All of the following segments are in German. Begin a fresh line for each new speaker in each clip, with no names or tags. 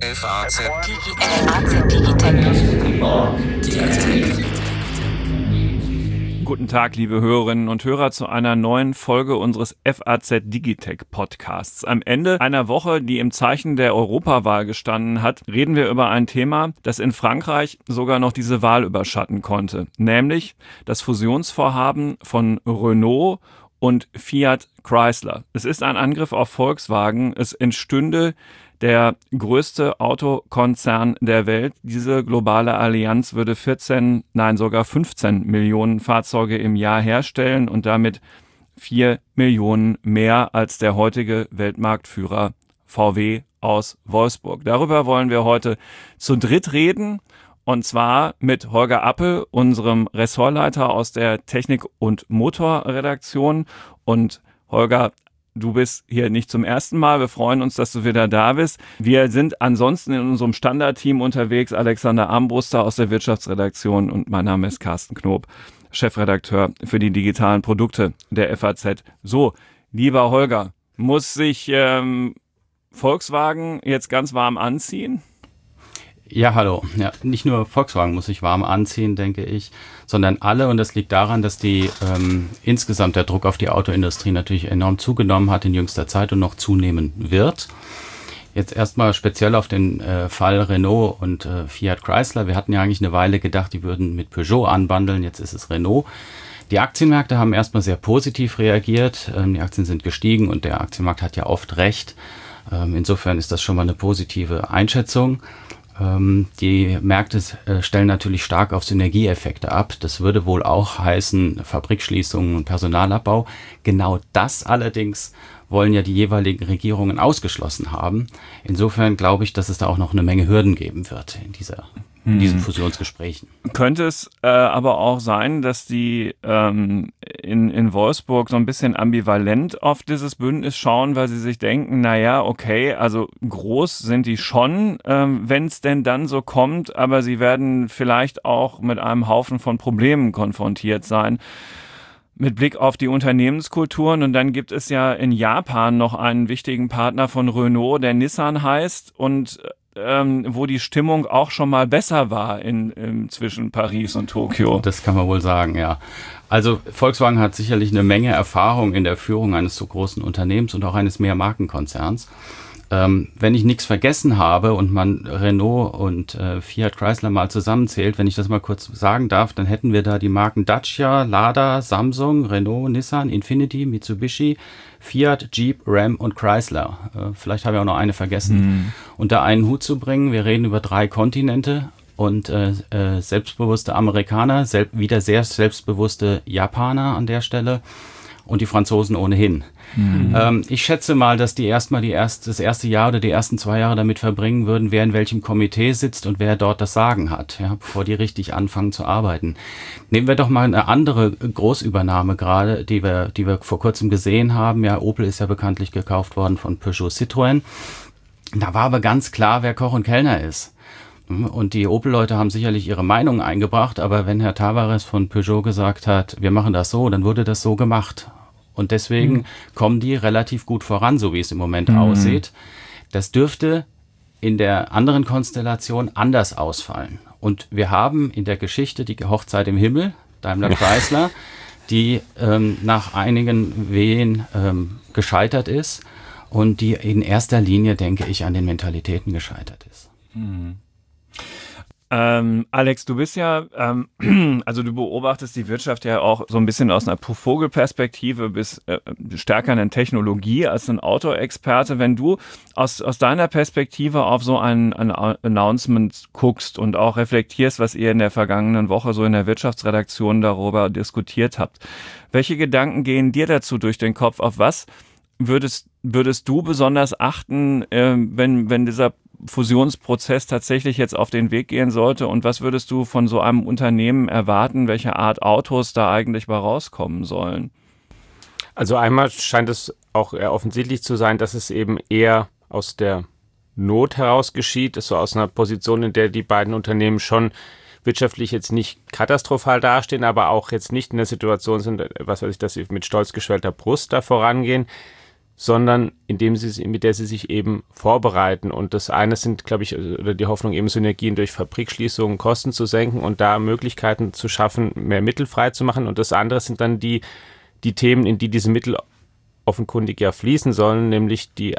FAZ Digitech.
Guten Tag, liebe Hörerinnen und Hörer, zu einer neuen Folge unseres FAZ Digitech Podcasts. Am Ende einer Woche, die im Zeichen der Europawahl gestanden hat, reden wir über ein Thema, das in Frankreich sogar noch diese Wahl überschatten konnte, nämlich das Fusionsvorhaben von Renault und Fiat Chrysler. Es ist ein Angriff auf Volkswagen. Es entstünde der größte Autokonzern der Welt. Diese globale Allianz würde 14, nein sogar 15 Millionen Fahrzeuge im Jahr herstellen und damit 4 Millionen mehr als der heutige Weltmarktführer VW aus Wolfsburg. Darüber wollen wir heute zu dritt reden. Und zwar mit Holger Appel, unserem Ressortleiter aus der Technik- und Motorredaktion. Und Holger, du bist hier nicht zum ersten Mal. Wir freuen uns, dass du wieder da bist. Wir sind ansonsten in unserem Standardteam unterwegs. Alexander Armbruster aus der Wirtschaftsredaktion und mein Name ist Carsten Knob, Chefredakteur für die digitalen Produkte der FAZ. So, lieber Holger, muss sich Volkswagen jetzt ganz warm anziehen?
Ja, hallo. Ja, nicht nur Volkswagen muss sich warm anziehen, denke ich, sondern alle. Und das liegt daran, dass insgesamt der Druck auf die Autoindustrie natürlich enorm zugenommen hat in jüngster Zeit und noch zunehmen wird. Jetzt erstmal speziell auf den Fall Renault und Fiat Chrysler. Wir hatten ja eigentlich eine Weile gedacht, die würden mit Peugeot anbandeln. Jetzt ist es Renault. Die Aktienmärkte haben erstmal sehr positiv reagiert. Die Aktien sind gestiegen und der Aktienmarkt hat ja oft recht. Insofern ist das schon mal eine positive Einschätzung. Die Märkte stellen natürlich stark auf Synergieeffekte ab. Das würde wohl auch heißen Fabrikschließungen und Personalabbau. Genau das allerdings wollen ja die jeweiligen Regierungen ausgeschlossen haben. Insofern glaube ich, dass es da auch noch eine Menge Hürden geben wird in diesen Fusionsgesprächen.
Könnte es aber auch sein, dass die in Wolfsburg so ein bisschen ambivalent auf dieses Bündnis schauen, weil sie sich denken, naja, okay, also groß sind die schon, wenn es denn dann so kommt, aber sie werden vielleicht auch mit einem Haufen von Problemen konfrontiert sein. Mit Blick auf die Unternehmenskulturen, und dann gibt es ja in Japan noch einen wichtigen Partner von Renault, der Nissan heißt, und wo die Stimmung auch schon mal besser war zwischen Paris und Tokio.
Das kann man wohl sagen, ja. Also Volkswagen hat sicherlich eine Menge Erfahrung in der Führung eines so großen Unternehmens und auch eines Mehrmarkenkonzerns. Wenn ich nichts vergessen habe und man Renault und Fiat Chrysler mal zusammenzählt, wenn ich das mal kurz sagen darf, dann hätten wir da die Marken Dacia, Lada, Samsung, Renault, Nissan, Infiniti, Mitsubishi, Fiat, Jeep, Ram und Chrysler. Vielleicht habe ich auch noch eine vergessen. Unter einen Hut zu bringen, wir reden über 3 Kontinente und selbstbewusste Amerikaner, wieder sehr selbstbewusste Japaner an der Stelle und die Franzosen ohnehin. Ich schätze mal, dass die erstmal das erste Jahr oder die ersten 2 Jahre damit verbringen würden, wer in welchem Komitee sitzt und wer dort das Sagen hat, ja, bevor die richtig anfangen zu arbeiten. Nehmen wir doch mal eine andere Großübernahme gerade, die wir vor kurzem gesehen haben. Ja, Opel ist ja bekanntlich gekauft worden von Peugeot Citroën. Da war aber ganz klar, wer Koch und Kellner ist. Und die Opel-Leute haben sicherlich ihre Meinung eingebracht, aber wenn Herr Tavares von Peugeot gesagt hat, wir machen das so, dann wurde das so gemacht. Und deswegen kommen die relativ gut voran, so wie es im Moment aussieht. Das dürfte in der anderen Konstellation anders ausfallen. Und wir haben in der Geschichte die Hochzeit im Himmel, Daimler Chrysler, die nach einigen Wehen gescheitert ist und die in erster Linie, denke ich, an den Mentalitäten gescheitert ist.
Alex, du bist ja, also du beobachtest die Wirtschaft ja auch so ein bisschen aus einer Vogelperspektive, bist stärker in Technologie als ein Autoexperte. Wenn du aus deiner Perspektive auf so ein Announcement guckst und auch reflektierst, was ihr in der vergangenen Woche so in der Wirtschaftsredaktion darüber diskutiert habt, welche Gedanken gehen dir dazu durch den Kopf? Auf was würdest du besonders achten, wenn dieser Fusionsprozess tatsächlich jetzt auf den Weg gehen sollte, und was würdest du von so einem Unternehmen erwarten, welche Art Autos da eigentlich mal rauskommen sollen?
Also einmal scheint es auch eher offensichtlich zu sein, dass es eben eher aus der Not heraus geschieht, so aus einer Position, in der die beiden Unternehmen schon wirtschaftlich jetzt nicht katastrophal dastehen, aber auch jetzt nicht in der Situation sind, was weiß ich, dass sie mit stolz geschwellter Brust da vorangehen, sondern mit der sie sich eben vorbereiten. Und das eine sind, glaube ich, oder die Hoffnung, eben Synergien durch Fabrikschließungen, Kosten zu senken und da Möglichkeiten zu schaffen, mehr Mittel frei zu machen. Und das andere sind dann die Themen, in die diese Mittel offenkundig ja fließen sollen, nämlich die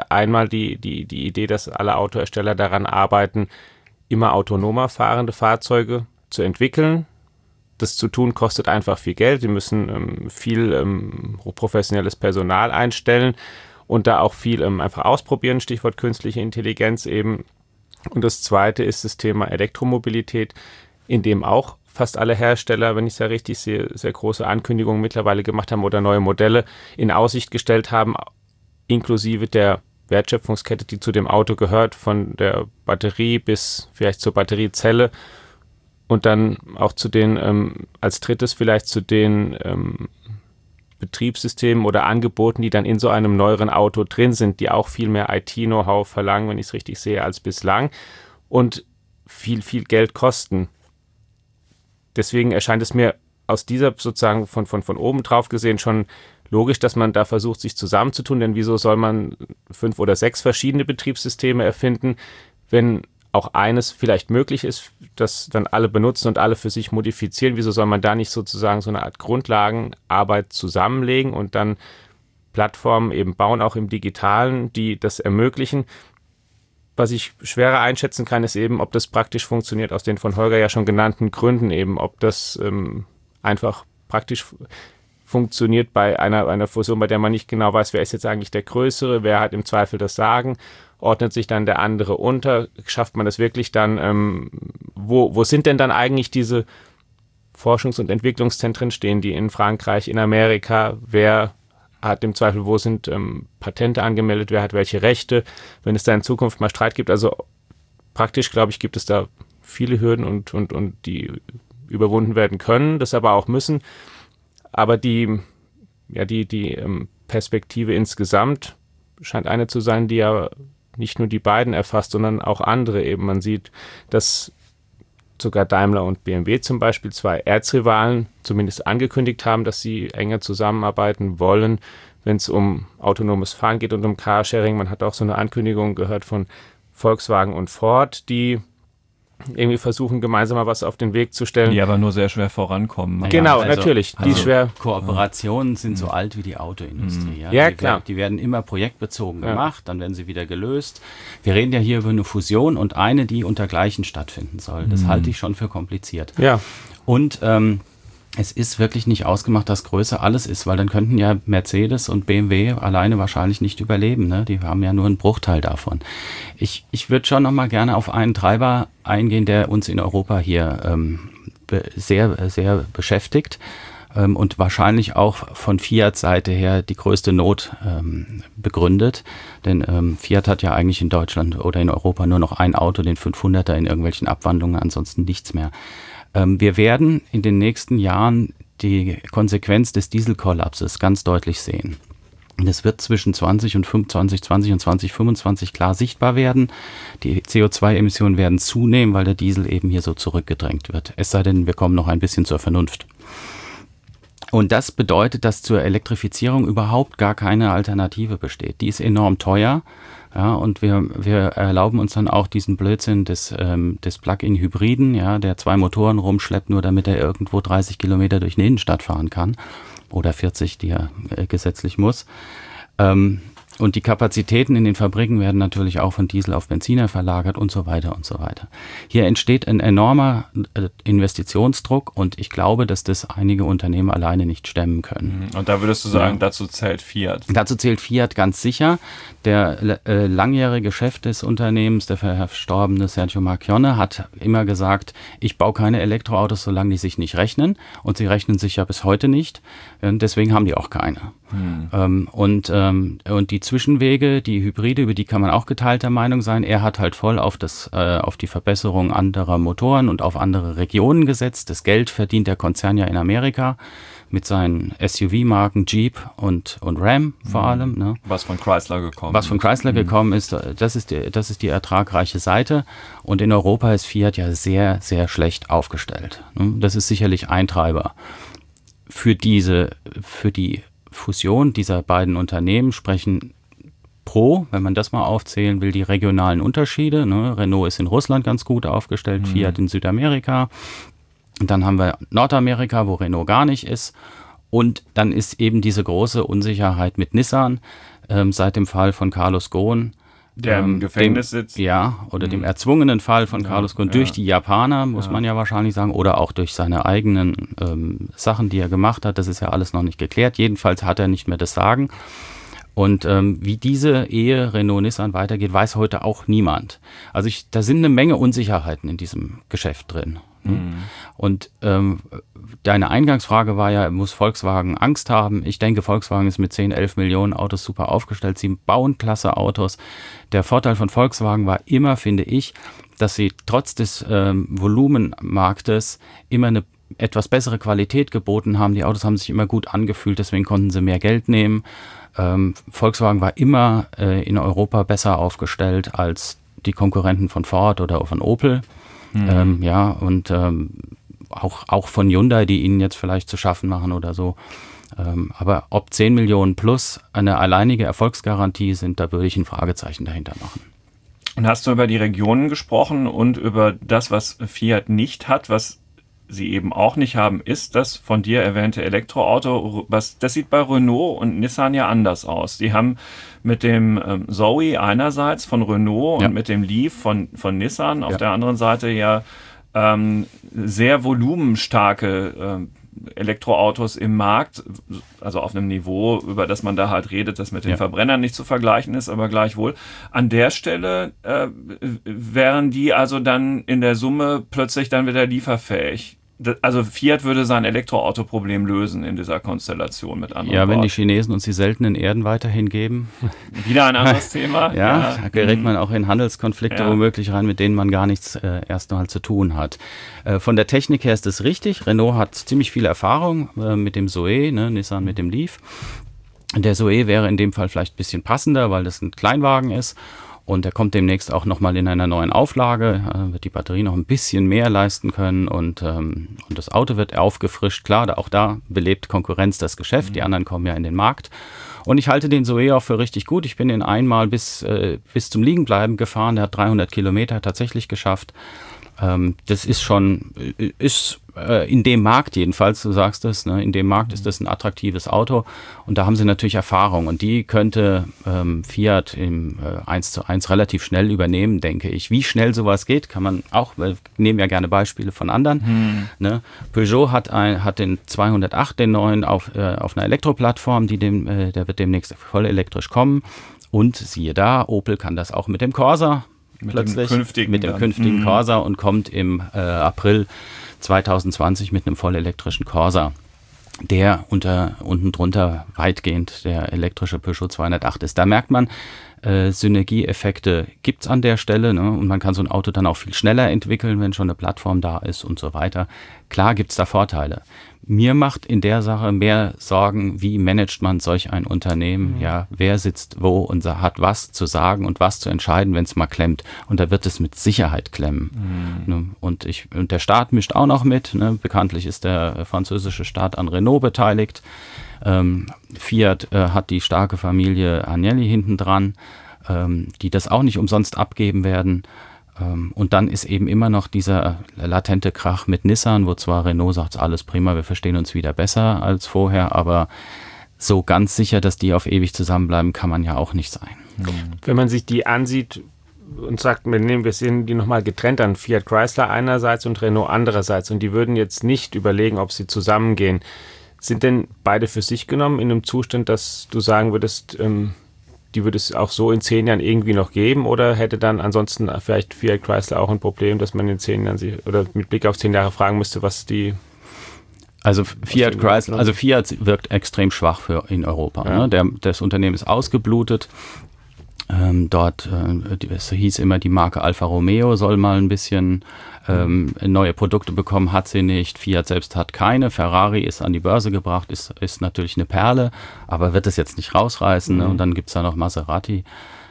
Idee, dass alle Autohersteller daran arbeiten, immer autonomer fahrende Fahrzeuge zu entwickeln. Das zu tun kostet einfach viel Geld. Sie müssen viel professionelles Personal einstellen und da auch viel einfach ausprobieren, Stichwort künstliche Intelligenz eben. Und das zweite ist das Thema Elektromobilität, in dem auch fast alle Hersteller, wenn ich es ja richtig sehe, sehr große Ankündigungen mittlerweile gemacht haben oder neue Modelle in Aussicht gestellt haben, inklusive der Wertschöpfungskette, die zu dem Auto gehört, von der Batterie bis vielleicht zur Batteriezelle und dann auch zu den, als drittes vielleicht zu den Betriebssystemen oder Angeboten, die dann in so einem neueren Auto drin sind, die auch viel mehr IT-Know-how verlangen, wenn ich es richtig sehe, als bislang und viel, viel Geld kosten. Deswegen erscheint es mir aus dieser sozusagen von oben drauf gesehen schon logisch, dass man da versucht, sich zusammenzutun, denn wieso soll man 5 oder 6 verschiedene Betriebssysteme erfinden, wenn auch eines vielleicht möglich ist, das dann alle benutzen und alle für sich modifizieren. Wieso soll man da nicht sozusagen so eine Art Grundlagenarbeit zusammenlegen und dann Plattformen eben bauen, auch im Digitalen, die das ermöglichen? Was ich schwerer einschätzen kann, ist eben, ob das praktisch funktioniert, aus den von Holger ja schon genannten Gründen eben, ob das einfach praktisch funktioniert bei einer Fusion, bei der man nicht genau weiß, wer ist jetzt eigentlich der Größere, wer hat im Zweifel das Sagen, ordnet sich dann der andere unter, schafft man das wirklich dann, wo sind denn dann eigentlich diese Forschungs- und Entwicklungszentren, stehen die in Frankreich, in Amerika, wer hat im Zweifel, wo sind Patente angemeldet, wer hat welche Rechte, wenn es da in Zukunft mal Streit gibt. Also praktisch, glaube ich, gibt es da viele Hürden und die überwunden werden können, das aber auch müssen. Aber die Perspektive insgesamt scheint eine zu sein, die ja nicht nur die beiden erfasst, sondern auch andere eben. Man sieht, dass sogar Daimler und BMW zum Beispiel, 2 Erzrivalen, zumindest angekündigt haben, dass sie enger zusammenarbeiten wollen, wenn es um autonomes Fahren geht und um Carsharing. Man hat auch so eine Ankündigung gehört von Volkswagen und Ford, die irgendwie versuchen, gemeinsam mal was auf den Weg zu stellen.
Die aber nur sehr schwer vorankommen.
Genau, also, natürlich. Die schwer.
Kooperationen sind so alt wie die Autoindustrie.
Ja, klar.
Die werden immer projektbezogen gemacht, dann werden sie wieder gelöst. Wir reden ja hier über eine Fusion und eine, die untergleichen stattfinden soll. Das halte ich schon für kompliziert.
Ja.
Und es ist wirklich nicht ausgemacht, dass Größe alles ist, weil dann könnten ja Mercedes und BMW alleine wahrscheinlich nicht überleben. Ne? Die haben ja nur einen Bruchteil davon. Ich würde schon noch mal gerne auf einen Treiber eingehen, der uns in Europa hier sehr, sehr beschäftigt und wahrscheinlich auch von Fiat-Seite her die größte Not begründet. Denn Fiat hat ja eigentlich in Deutschland oder in Europa nur noch ein Auto, den 500er in irgendwelchen Abwandlungen, ansonsten nichts mehr. Wir werden in den nächsten Jahren die Konsequenz des Dieselkollapses ganz deutlich sehen. Das wird zwischen 2020 und 2025 klar sichtbar werden. Die CO2-Emissionen werden zunehmen, weil der Diesel eben hier so zurückgedrängt wird. Es sei denn, wir kommen noch ein bisschen zur Vernunft. Und das bedeutet, dass zur Elektrifizierung überhaupt gar keine Alternative besteht. Die ist enorm teuer. Ja, und wir erlauben uns dann auch diesen Blödsinn des Plug-in-Hybriden, ja, der 2 Motoren rumschleppt, nur damit er irgendwo 30 Kilometer durch eine Innenstadt fahren kann. Oder 40, die er gesetzlich muss. Und die Kapazitäten in den Fabriken werden natürlich auch von Diesel auf Benziner verlagert und so weiter und so weiter. Hier entsteht ein enormer Investitionsdruck und ich glaube, dass das einige Unternehmen alleine nicht stemmen können.
Und da würdest du sagen, dazu zählt Fiat?
Dazu zählt Fiat ganz sicher. Der langjährige Chef des Unternehmens, der verstorbene Sergio Marchionne, hat immer gesagt, ich baue keine Elektroautos, solange die sich nicht rechnen. Und sie rechnen sich ja bis heute nicht. Deswegen haben die auch keine. Und die Zwischenwege, die Hybride, über die kann man auch geteilter Meinung sein. Er hat halt voll auf die Verbesserung anderer Motoren und auf andere Regionen gesetzt. Das Geld verdient der Konzern ja in Amerika mit seinen SUV-Marken Jeep und Ram vor allem. Ne?
Was von Chrysler
gekommen ist, das ist die ertragreiche Seite. Und in Europa ist Fiat ja sehr, sehr schlecht aufgestellt. Ne? Das ist sicherlich ein Treiber. Für die Fusion dieser beiden Unternehmen sprechen Pro, wenn man das mal aufzählen will, die regionalen Unterschiede. Ne? Renault ist in Russland ganz gut aufgestellt, Fiat in Südamerika. Und dann haben wir Nordamerika, wo Renault gar nicht ist. Und dann ist eben diese große Unsicherheit mit Nissan seit dem Fall von Carlos Ghosn.
Der im Gefängnis sitzt.
Ja, oder dem erzwungenen Fall von Carlos Ghosn durch die Japaner, muss man ja wahrscheinlich sagen, oder auch durch seine eigenen Sachen, die er gemacht hat. Das ist ja alles noch nicht geklärt. Jedenfalls hat er nicht mehr das Sagen. Und wie diese Ehe Renault-Nissan weitergeht, weiß heute auch niemand. Also da sind eine Menge Unsicherheiten in diesem Geschäft drin. Und deine Eingangsfrage war ja, muss Volkswagen Angst haben? Ich denke, Volkswagen ist mit 10, 11 Millionen Autos super aufgestellt. Sie bauen klasse Autos. Der Vorteil von Volkswagen war immer, finde ich, dass sie trotz des Volumenmarktes immer eine etwas bessere Qualität geboten haben. Die Autos haben sich immer gut angefühlt, deswegen konnten sie mehr Geld nehmen. Volkswagen war immer in Europa besser aufgestellt als die Konkurrenten von Ford oder von Opel. Auch von Hyundai, die ihnen jetzt vielleicht zu schaffen machen oder so. Aber ob 10 Millionen plus eine alleinige Erfolgsgarantie sind, da würde ich ein Fragezeichen dahinter machen.
Und hast du über die Regionen gesprochen und über das, was Fiat nicht hat, was sie eben auch nicht haben, ist das von dir erwähnte Elektroauto. Das sieht bei Renault und Nissan ja anders aus. Die haben mit dem Zoe einerseits von Renault und mit dem Leaf von Nissan auf der anderen Seite ja sehr volumenstarke Elektroautos im Markt, also auf einem Niveau, über das man da halt redet, das mit den Verbrennern nicht zu vergleichen ist, aber gleichwohl. An der Stelle wären die also dann in der Summe plötzlich dann wieder lieferfähig. Also Fiat würde sein Elektroauto-Problem lösen in dieser Konstellation mit anderen
Worten. Wenn die Chinesen uns die seltenen Erden weiterhin geben.
Wieder ein anderes Thema.
Da gerät man auch in Handelskonflikte womöglich rein, mit denen man gar nichts erst mal zu tun hat. Von der Technik her ist es richtig. Renault hat ziemlich viel Erfahrung mit dem Zoe, Nissan mit dem Leaf. Der Zoe wäre in dem Fall vielleicht ein bisschen passender, weil das ein Kleinwagen ist. Und er kommt demnächst auch nochmal in einer neuen Auflage, wird die Batterie noch ein bisschen mehr leisten können und das Auto wird aufgefrischt. Klar, auch da belebt Konkurrenz das Geschäft, die anderen kommen ja in den Markt. Und ich halte den Zoe auch für richtig gut. Ich bin ihn einmal bis zum Liegenbleiben gefahren, der hat 300 Kilometer tatsächlich geschafft. Das ist schon, in dem Markt jedenfalls, du sagst es, in dem Markt ist das ein attraktives Auto und da haben sie natürlich Erfahrung und die könnte Fiat im 1:1 relativ schnell übernehmen, denke ich. Wie schnell sowas geht, kann man auch, wir nehmen ja gerne Beispiele von anderen. Peugeot hat den 208, den neuen, auf einer Elektroplattform, der wird demnächst voll elektrisch kommen und siehe da, Opel kann das auch mit dem Corsa. Mit dem künftigen Corsa und kommt im April 2020 mit einem vollelektrischen Corsa, der unten drunter weitgehend der elektrische Peugeot 208 ist. Da merkt man, Synergieeffekte gibt es an der Stelle, und man kann so ein Auto dann auch viel schneller entwickeln, wenn schon eine Plattform da ist und so weiter. Klar gibt es da Vorteile. Mir macht in der Sache mehr Sorgen, wie managt man solch ein Unternehmen, wer sitzt wo und hat was zu sagen und was zu entscheiden, wenn es mal klemmt. Und da wird es mit Sicherheit klemmen. Und der Staat mischt auch noch mit. Bekanntlich ist der französische Staat an Renault beteiligt. Fiat hat die starke Familie Agnelli hinten dran, die das auch nicht umsonst abgeben werden. Und dann ist eben immer noch dieser latente Krach mit Nissan, wo zwar Renault sagt, alles prima, wir verstehen uns wieder besser als vorher, aber so ganz sicher, dass die auf ewig zusammenbleiben, kann man ja auch nicht sein.
Wenn man sich die ansieht und sagt, wir sehen die nochmal getrennt an, Fiat Chrysler einerseits und Renault andererseits, und die würden jetzt nicht überlegen, ob sie zusammengehen. Sind denn beide für sich genommen in einem Zustand, dass du sagen würdest, die würde es auch so in 10 Jahren irgendwie noch geben, oder hätte dann ansonsten vielleicht Fiat Chrysler auch ein Problem, dass man in 10 Jahren oder mit Blick auf 10 Jahre fragen müsste, was die...
Also Fiat wirkt extrem schwach in Europa. Ja. Das Unternehmen ist ausgeblutet. Es hieß immer, die Marke Alfa Romeo soll mal ein bisschen neue Produkte bekommen, hat sie nicht. Fiat selbst hat keine. Ferrari ist an die Börse gebracht, ist natürlich eine Perle, aber wird es jetzt nicht rausreißen. Und dann gibt es da noch Maserati.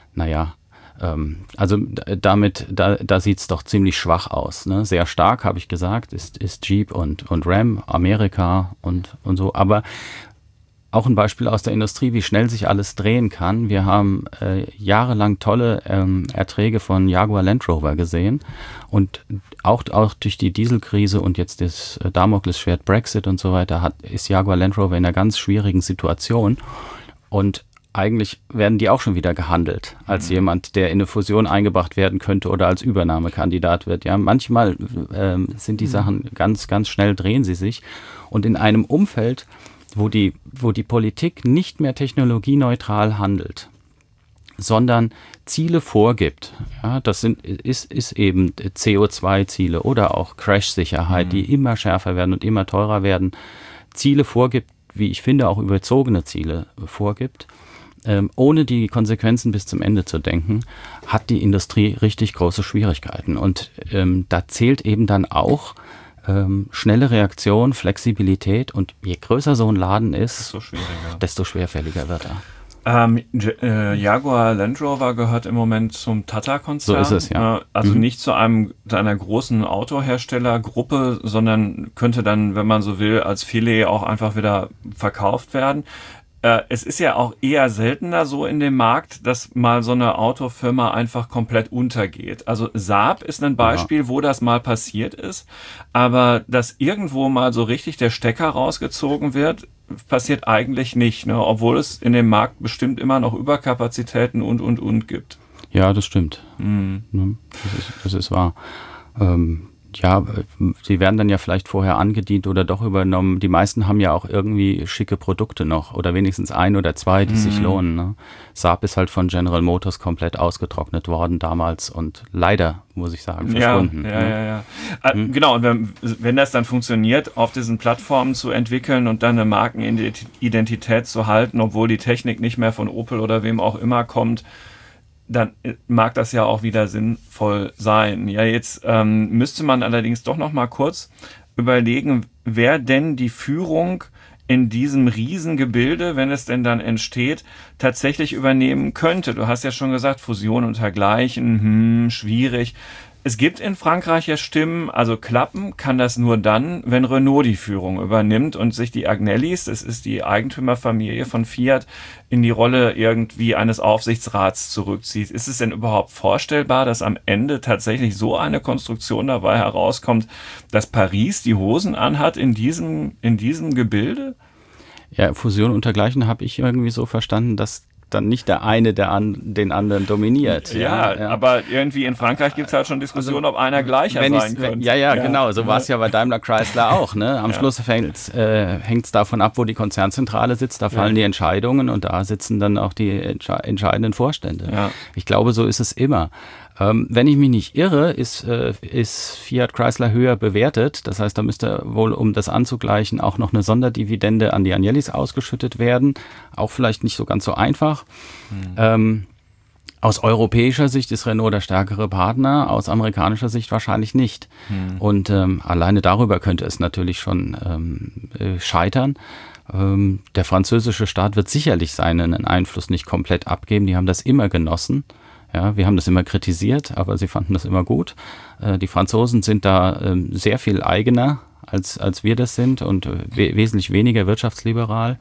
Also da sieht es doch ziemlich schwach aus. Sehr stark, habe ich gesagt, ist Jeep und Ram, Amerika und so. Aber auch ein Beispiel aus der Industrie, wie schnell sich alles drehen kann. Wir haben jahrelang tolle Erträge von Jaguar Land Rover gesehen und auch durch die Dieselkrise und jetzt das Damoklesschwert Brexit und so weiter ist Jaguar Land Rover in einer ganz schwierigen Situation und eigentlich werden die auch schon wieder gehandelt als jemand, der in eine Fusion eingebracht werden könnte oder als Übernahmekandidat wird. Ja, manchmal sind die Sachen ganz, ganz schnell drehen sie sich. Und in einem Umfeld, wo die Politik nicht mehr technologieneutral handelt, sondern Ziele vorgibt, ja, das ist eben CO2-Ziele oder auch Crash-Sicherheit, die immer schärfer werden und immer teurer werden, Ziele vorgibt, wie ich finde, auch überzogene Ziele vorgibt, ohne die Konsequenzen bis zum Ende zu denken, hat die Industrie richtig große Schwierigkeiten. Und da zählt eben dann auch schnelle Reaktion, Flexibilität und je größer so ein Laden ist, desto schwerfälliger wird er.
Jaguar Land Rover gehört im Moment zum Tata-Konzern.
So ist es, ja.
Also nicht zu einer großen Autoherstellergruppe, sondern könnte dann, wenn man so will, als Filet auch einfach wieder verkauft werden. Es ist ja auch eher seltener so in dem Markt, dass mal so eine Autofirma einfach komplett untergeht. Also Saab ist ein Beispiel, wo das mal passiert ist, aber dass irgendwo mal so richtig der Stecker rausgezogen wird, passiert eigentlich nicht, ne? Obwohl es in dem Markt bestimmt immer noch Überkapazitäten und gibt.
Ja, das stimmt. Das ist wahr. Ja, sie werden dann ja vielleicht vorher angedient oder doch übernommen. Die meisten haben ja auch irgendwie schicke Produkte noch oder wenigstens ein oder zwei, die sich lohnen. Ne? Saab ist halt von General Motors komplett ausgetrocknet worden damals und leider, muss ich sagen, verschwunden.
Ja. Genau, und wenn das dann funktioniert, auf diesen Plattformen zu entwickeln und dann eine Markenidentität zu halten, obwohl die Technik nicht mehr von Opel oder wem auch immer kommt, dann mag das ja auch wieder sinnvoll sein. Ja, jetzt müsste man allerdings doch noch mal kurz überlegen, wer denn die Führung in diesem Riesengebilde, wenn es denn dann entsteht, tatsächlich übernehmen könnte. Du hast ja schon gesagt, Fusion und dergleichen, schwierig. Es gibt in Frankreich ja Stimmen, also klappen kann das nur dann, wenn Renault die Führung übernimmt und sich die Agnellis, das ist die Eigentümerfamilie von Fiat, in die Rolle irgendwie eines Aufsichtsrats zurückzieht. Ist es denn überhaupt vorstellbar, dass am Ende tatsächlich so eine Konstruktion dabei herauskommt, dass Paris die Hosen anhat in diesem Gebilde?
Ja, Fusion und dergleichen habe ich irgendwie so verstanden, dass dann nicht der eine den anderen dominiert.
Ja, aber irgendwie in Frankreich gibt es halt schon Diskussionen, ob einer gleicher sein könnte.
Ja, genau. So war es ja bei Daimler Chrysler auch. Ne? Am Schluss hängt es davon ab, wo die Konzernzentrale sitzt. Da fallen die Entscheidungen und da sitzen dann auch die entscheidenden Vorstände. Ja. Ich glaube, so ist es immer. Wenn ich mich nicht irre, ist Fiat Chrysler höher bewertet. Das heißt, da müsste wohl, um das anzugleichen, auch noch eine Sonderdividende an die Agnellis ausgeschüttet werden. Auch vielleicht nicht so ganz so einfach. Aus europäischer Sicht ist Renault der stärkere Partner, aus amerikanischer Sicht wahrscheinlich nicht. Und alleine darüber könnte es natürlich schon scheitern. Der französische Staat wird sicherlich seinen Einfluss nicht komplett abgeben. Die haben das immer genossen. Ja, wir haben das immer kritisiert, aber sie fanden das immer gut. Die Franzosen sind da sehr viel eigener, als wir das sind und wesentlich weniger wirtschaftsliberal.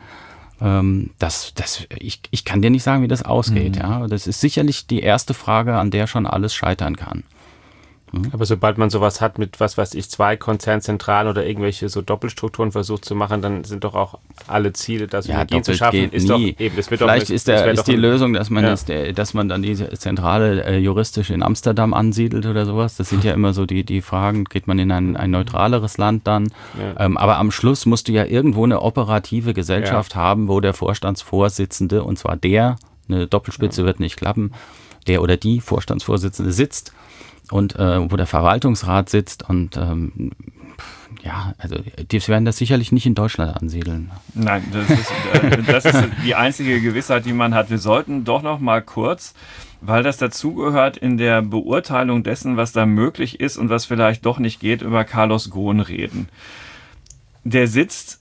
Ich kann dir nicht sagen, wie das ausgeht. Ja? Das ist sicherlich die erste Frage, an der schon alles scheitern kann.
Aber sobald man sowas hat mit, was weiß ich, 2 Konzernzentralen oder irgendwelche so Doppelstrukturen versucht zu machen, dann sind doch auch alle Ziele, das Synergien zu schaffen, ist nie. Doch eben, das wird
vielleicht ist die Lösung, dass man dann diese Zentrale juristisch in Amsterdam ansiedelt oder sowas. Das sind ja immer so die Fragen, geht man in ein neutraleres Land dann? Ja. Aber am Schluss musst du ja irgendwo eine operative Gesellschaft haben, wo der Vorstandsvorsitzende, und zwar eine Doppelspitze wird nicht klappen, der oder die Vorstandsvorsitzende sitzt. Und wo der Verwaltungsrat sitzt und also die werden das sicherlich nicht in Deutschland ansiedeln.
Nein, das ist die einzige Gewissheit, die man hat. Wir sollten doch noch mal kurz, weil das dazugehört in der Beurteilung dessen, was da möglich ist und was vielleicht doch nicht geht, über Carlos Ghosn reden. Der sitzt,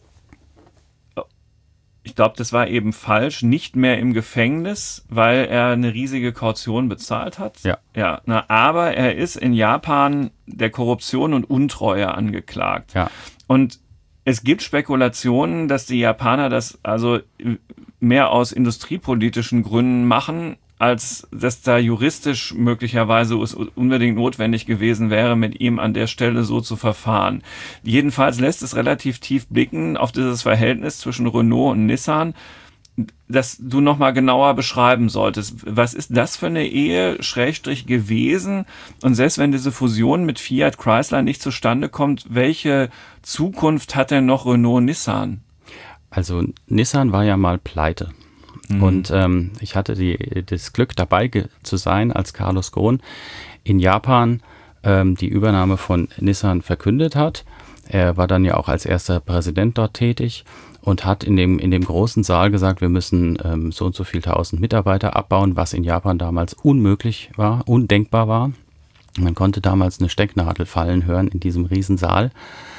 ich glaube, das war eben falsch, nicht mehr im Gefängnis, weil er eine riesige Kaution bezahlt hat. Ja. Aber er ist in Japan der Korruption und Untreue angeklagt.
Ja.
Und Es gibt Spekulationen, dass die Japaner das also mehr aus industriepolitischen Gründen machen, als dass da juristisch möglicherweise es unbedingt notwendig gewesen wäre, mit ihm an der Stelle so zu verfahren. Jedenfalls lässt es relativ tief blicken auf dieses Verhältnis zwischen Renault und Nissan, das du nochmal genauer beschreiben solltest. Was ist das für eine Ehe, Schrägstrich, gewesen? Und selbst wenn diese Fusion mit Fiat Chrysler nicht zustande kommt, welche Zukunft hat denn noch Renault-Nissan?
Also Nissan war ja mal pleite. Und ich hatte das Glück, dabei zu sein, als Carlos Ghosn in Japan die Übernahme von Nissan verkündet hat. Er war dann ja auch als erster Präsident dort tätig und hat in dem großen Saal gesagt, wir müssen so und so viel 1000 Mitarbeiter abbauen, was in Japan damals unmöglich war, undenkbar war. Man konnte damals eine Stecknadel fallen hören in diesem Riesensaal.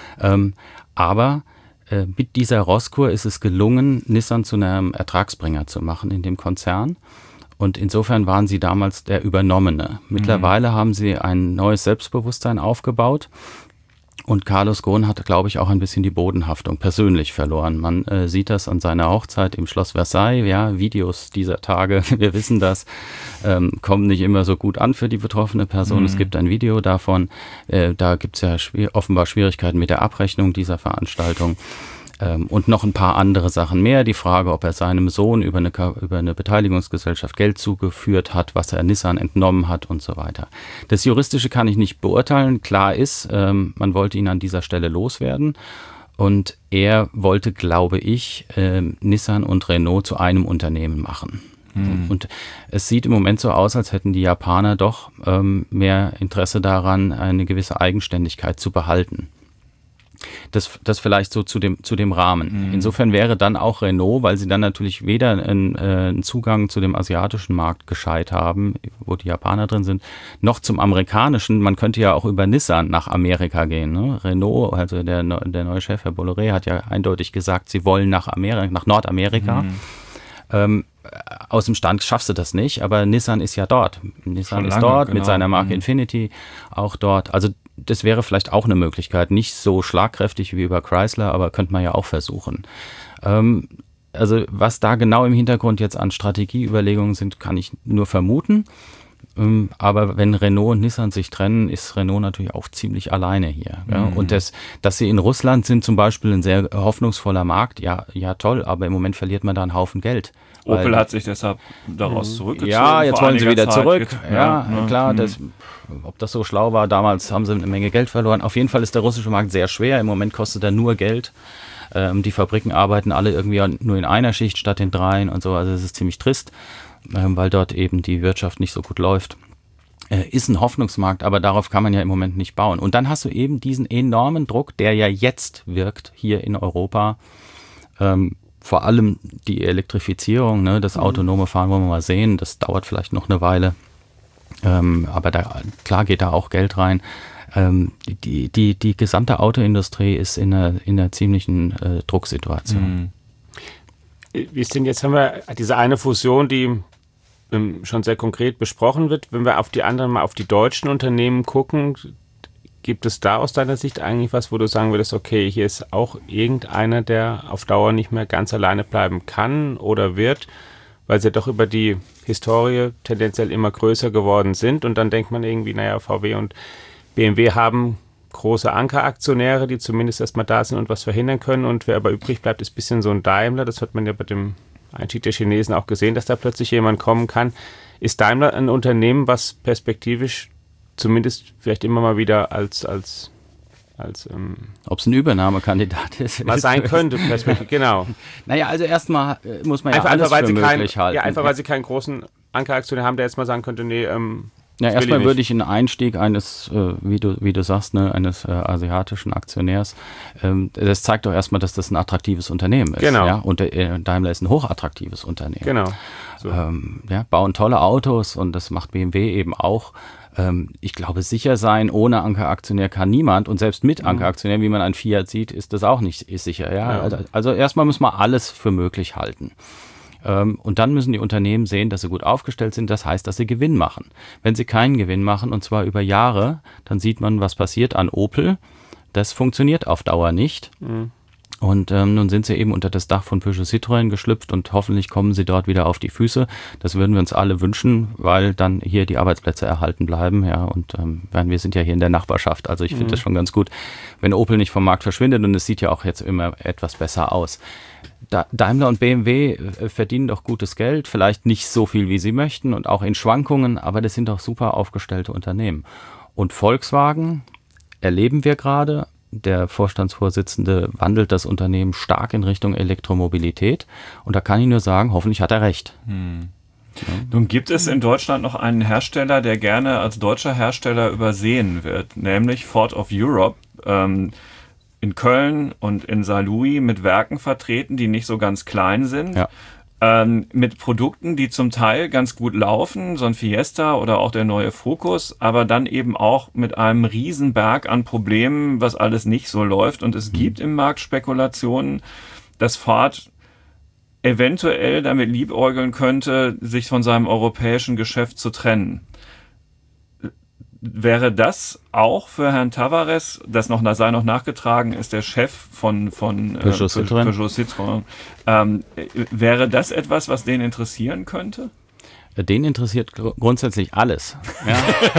Aber mit dieser Rosskur ist es gelungen, Nissan zu einem Ertragsbringer zu machen in dem Konzern. Und insofern waren sie damals der Übernommene. Mittlerweile haben sie ein neues Selbstbewusstsein aufgebaut. Und Carlos Ghosn hat, glaube ich, auch ein bisschen die Bodenhaftung persönlich verloren. Man sieht das an seiner Hochzeit im Schloss Versailles. Ja, Videos dieser Tage, wir wissen das, kommen nicht immer so gut an für die betroffene Person. Es gibt ein Video davon. Da gibt es ja offenbar Schwierigkeiten mit der Abrechnung dieser Veranstaltung. Und noch ein paar andere Sachen mehr. Die Frage, ob er seinem Sohn über eine Beteiligungsgesellschaft Geld zugeführt hat, was er Nissan entnommen hat und so weiter. Das Juristische kann ich nicht beurteilen. Klar ist, man wollte ihn an dieser Stelle loswerden. Und er wollte, glaube ich, Nissan und Renault zu einem Unternehmen machen. Und es sieht im Moment so aus, als hätten die Japaner doch mehr Interesse daran, eine gewisse Eigenständigkeit zu behalten. Das vielleicht so zu dem Rahmen. Insofern wäre dann auch Renault, weil sie dann natürlich weder einen Zugang zu dem asiatischen Markt gescheit haben, wo die Japaner drin sind, noch zum amerikanischen. Man könnte ja auch über Nissan nach Amerika gehen. Ne? Renault, also der neue Chef, Herr Bolloré, hat ja eindeutig gesagt, sie wollen nach Nordamerika. Aus dem Stand schaffst du das nicht, aber Nissan ist ja dort. Nissan ist dort, genau, mit seiner Marke Infiniti auch dort. Also das wäre vielleicht auch eine Möglichkeit. Nicht so schlagkräftig wie über Chrysler, aber könnte man ja auch versuchen. Also was da genau im Hintergrund jetzt an Strategieüberlegungen sind, kann ich nur vermuten. Aber wenn Renault und Nissan sich trennen, ist Renault natürlich auch ziemlich alleine hier. Ja? Und dass sie in Russland sind zum Beispiel ein sehr hoffnungsvoller Markt, ja toll, aber im Moment verliert man da einen Haufen Geld.
Opel hat sich deshalb daraus zurückgezogen.
Ja, jetzt wollen sie wieder zurück. Ja, klar, ob das so schlau war, damals haben sie eine Menge Geld verloren. Auf jeden Fall ist der russische Markt sehr schwer. Im Moment kostet er nur Geld. Die Fabriken arbeiten alle irgendwie nur in einer Schicht statt in 3 und so. Also es ist ziemlich trist, weil dort eben die Wirtschaft nicht so gut läuft. Ist ein Hoffnungsmarkt, aber darauf kann man ja im Moment nicht bauen. Und dann hast du eben diesen enormen Druck, der ja jetzt wirkt hier in Europa. Vor allem die Elektrifizierung, ne, das autonome Fahren wollen wir mal sehen. Das dauert vielleicht noch eine Weile. Aber klar geht da auch Geld rein. Die gesamte Autoindustrie ist in einer ziemlichen Drucksituation.
Wie ist denn jetzt, haben wir diese eine Fusion, die schon sehr konkret besprochen wird. Wenn wir auf die anderen, mal auf die deutschen Unternehmen gucken, gibt es da aus deiner Sicht eigentlich was, wo du sagen würdest, okay, hier ist auch irgendeiner, der auf Dauer nicht mehr ganz alleine bleiben kann oder wird, weil sie doch über die Historie tendenziell immer größer geworden sind und dann denkt man irgendwie, naja, VW und BMW haben große Ankeraktionäre, die zumindest erstmal da sind und was verhindern können und wer aber übrig bleibt, ist ein bisschen so ein Daimler, das hat man ja bei dem Einstieg der Chinesen auch gesehen, dass da plötzlich jemand kommen kann. Ist Daimler ein Unternehmen, was perspektivisch zumindest vielleicht immer mal wieder als
ob es ein Übernahmekandidat ist.
Was sein könnte, perspektivisch, genau.
Naja, also erstmal muss man alles für möglich halten.
Ja, einfach weil sie keinen großen Ankeraktionär haben, der jetzt mal sagen könnte, nee,
ja, erstmal würde ich einen Einstieg eines, wie du sagst, ne, eines asiatischen Aktionärs, das zeigt doch erstmal, dass das ein attraktives Unternehmen ist.
Genau.
Ja? Und Daimler ist ein hochattraktives Unternehmen.
Genau.
So. Bauen tolle Autos und das macht BMW eben auch. Ich glaube, sicher sein ohne Ankeraktionär kann niemand und selbst mit Ankeraktionär, wie man an Fiat sieht, ist das auch nicht sicher. Ja? Also erstmal muss man alles für möglich halten. Und dann müssen die Unternehmen sehen, dass sie gut aufgestellt sind. Das heißt, dass sie Gewinn machen. Wenn sie keinen Gewinn machen, und zwar über Jahre, dann sieht man, was passiert an Opel. Das funktioniert auf Dauer nicht. Und nun sind sie eben unter das Dach von Peugeot Citroën geschlüpft und hoffentlich kommen sie dort wieder auf die Füße. Das würden wir uns alle wünschen, weil dann hier die Arbeitsplätze erhalten bleiben. Ja, und wir sind ja hier in der Nachbarschaft. Also ich finde das schon ganz gut, wenn Opel nicht vom Markt verschwindet, und es sieht ja auch jetzt immer etwas besser aus. Daimler und BMW verdienen doch gutes Geld, vielleicht nicht so viel, wie sie möchten und auch in Schwankungen, aber das sind doch super aufgestellte Unternehmen. Und Volkswagen erleben wir gerade. Der Vorstandsvorsitzende wandelt das Unternehmen stark in Richtung Elektromobilität. Und da kann ich nur sagen, hoffentlich hat er recht.
Nun gibt es in Deutschland noch einen Hersteller, der gerne als deutscher Hersteller übersehen wird, nämlich Ford of Europe. In Köln und in Saarlouis mit Werken vertreten, die nicht so ganz klein sind. Ja. Mit Produkten, die zum Teil ganz gut laufen, so ein Fiesta oder auch der neue Focus, aber dann eben auch mit einem Riesenberg an Problemen, was alles nicht so läuft. Und es gibt im Markt Spekulationen, dass Ford eventuell damit liebäugeln könnte, sich von seinem europäischen Geschäft zu trennen. Wäre das auch für Herrn Tavares, das sei noch nachgetragen, ist der Chef von Peugeot Citroën. Wäre das etwas, was den interessieren könnte?
Den interessiert grundsätzlich alles. Ja.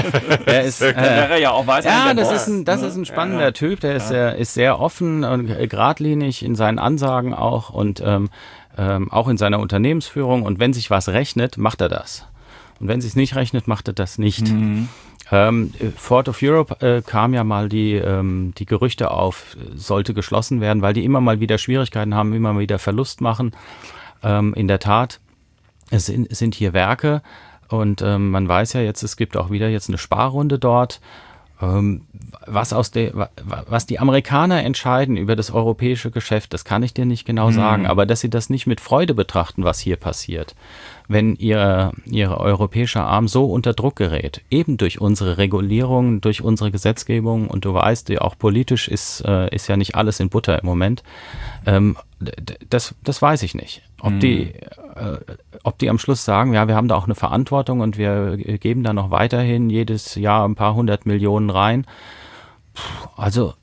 Wäre ja auch weiter.
Ja, das ist ein spannender Typ. Der ist sehr offen und geradlinig in seinen Ansagen auch und auch in seiner Unternehmensführung. Und wenn sich was rechnet, macht er das. Und wenn es sich nicht rechnet, macht er das nicht. Ford of Europe kam ja mal die Gerüchte auf, sollte geschlossen werden, weil die immer mal wieder Schwierigkeiten haben, immer mal wieder Verlust machen. In der Tat, es sind hier Werke und man weiß ja jetzt, es gibt auch wieder jetzt eine Sparrunde dort. Was die Amerikaner entscheiden über das europäische Geschäft, das kann ich dir nicht genau sagen, aber dass sie das nicht mit Freude betrachten, was hier passiert, wenn ihr europäischer Arm so unter Druck gerät, eben durch unsere Regulierung, durch unsere Gesetzgebung, und du weißt, auch politisch ist ja nicht alles in Butter im Moment, das weiß ich nicht. Ob die am Schluss sagen, ja, wir haben da auch eine Verantwortung und wir geben da noch weiterhin jedes Jahr ein paar 100 Millionen rein. Also,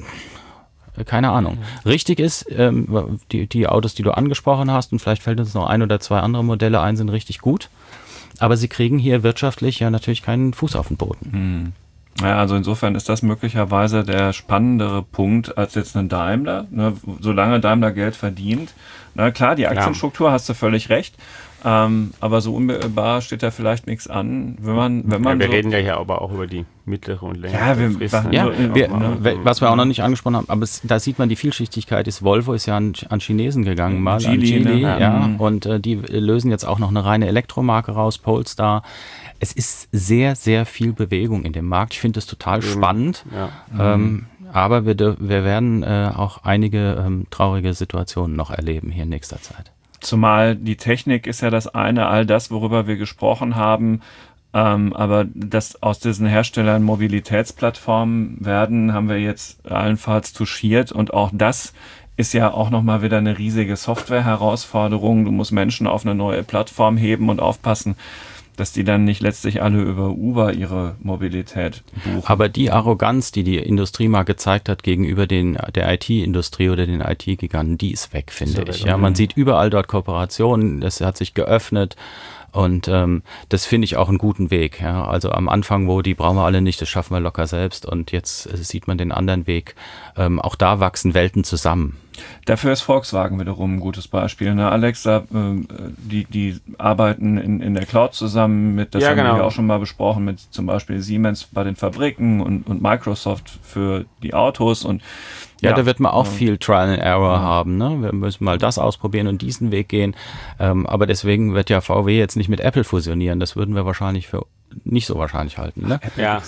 keine Ahnung. Richtig ist, die Autos, die du angesprochen hast, und vielleicht fällt uns noch ein oder zwei andere Modelle ein, sind richtig gut. Aber sie kriegen hier wirtschaftlich ja natürlich keinen Fuß auf den Boden.
Ja, also insofern ist das möglicherweise der spannendere Punkt als jetzt ein Daimler, ne, solange Daimler Geld verdient. Na klar, die Aktienstruktur, hast du völlig recht, aber so unmittelbar steht da vielleicht nichts an, wenn man
wir reden ja hier aber auch über die mittlere und längere Frist.
Was wir auch noch nicht angesprochen haben, aber da sieht man die Vielschichtigkeit, Volvo ist ja an Chinesen gegangen, mal Geely, und die lösen jetzt auch noch eine reine Elektromarke raus, Polestar. Es ist sehr, sehr viel Bewegung in dem Markt. Ich finde es total spannend. Ja. Aber wir werden auch einige traurige Situationen noch erleben hier in nächster Zeit.
Zumal die Technik ist ja das eine, all das, worüber wir gesprochen haben. Aber dass aus diesen Herstellern Mobilitätsplattformen werden, haben wir jetzt allenfalls touchiert. Und auch das ist ja auch nochmal wieder eine riesige Software-Herausforderung. Du musst Menschen auf eine neue Plattform heben und aufpassen, dass die dann nicht letztlich alle über Uber ihre Mobilität buchen.
Aber die Arroganz, die Industrie mal gezeigt hat gegenüber der IT-Industrie oder den IT-Giganten, die ist weg, finde ich. Ja, man sieht überall dort Kooperationen, das hat sich geöffnet. Und das finde ich auch einen guten Weg. Ja. Also am Anfang, die brauchen wir alle nicht, das schaffen wir locker selbst. Und jetzt sieht man den anderen Weg. Auch da wachsen Welten zusammen.
Dafür ist Volkswagen wiederum ein gutes Beispiel. Ne? Alex, die arbeiten in der Cloud zusammen mit, das haben wir ja auch schon mal besprochen, mit zum Beispiel Siemens bei den Fabriken und Microsoft für die Autos. Und
da wird man auch viel Trial and Error haben. Ne? Wir müssen mal das ausprobieren und diesen Weg gehen. Aber deswegen wird ja VW jetzt nicht mit Apple fusionieren. Das würden wir wahrscheinlich für nicht so wahrscheinlich halten. Ne?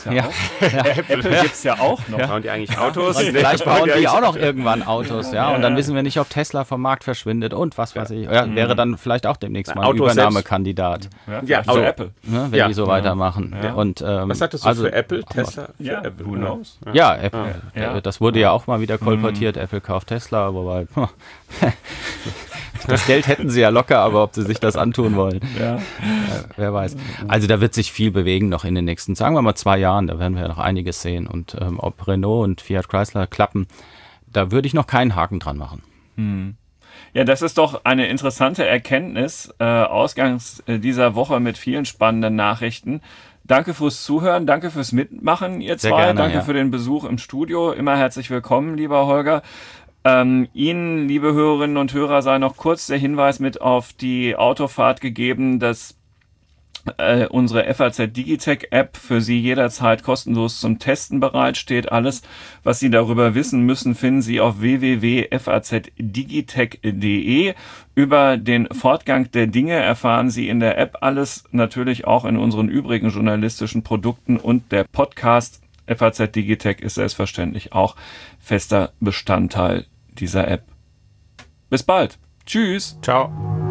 Apple gibt's ja auch noch.
Bauen die eigentlich Autos?
Und vielleicht bauen die auch noch irgendwann Autos. Und dann wissen wir nicht, ob Tesla vom Markt verschwindet und was weiß ich. Ja, wäre dann vielleicht auch demnächst mal ein Übernahmekandidat.
Also Apple.
Ne, wenn die so weitermachen. Ja. Und,
was sagtest du für Apple? Tesla?
Für Apple. Who knows?
Ja, Apple. Das wurde ja auch mal wieder kolportiert. Apple kauft Tesla, wobei das Geld hätten sie ja locker, aber ob sie sich das antun wollen, wer weiß. Also da wird sich viel bewegen noch in den nächsten, sagen wir mal 2 Jahren, da werden wir ja noch einiges sehen. Und ob Renault und Fiat Chrysler klappen, da würde ich noch keinen Haken dran machen.
Ja, das ist doch eine interessante Erkenntnis, ausgangs dieser Woche mit vielen spannenden Nachrichten. Danke fürs Zuhören, danke fürs Mitmachen, ihr zwei. Sehr gerne, danke für den Besuch im Studio. Immer herzlich willkommen, lieber Holger. Ihnen, liebe Hörerinnen und Hörer, sei noch kurz der Hinweis mit auf die Autofahrt gegeben, dass unsere FAZ Digitech App für Sie jederzeit kostenlos zum Testen bereitsteht. Alles, was Sie darüber wissen müssen, finden Sie auf www.fazdigitech.de. Über den Fortgang der Dinge erfahren Sie in der App alles, natürlich auch in unseren übrigen journalistischen Produkten, und der Podcast FAZ Digitech ist selbstverständlich auch fester Bestandteil dieser App. Bis bald. Tschüss.
Ciao.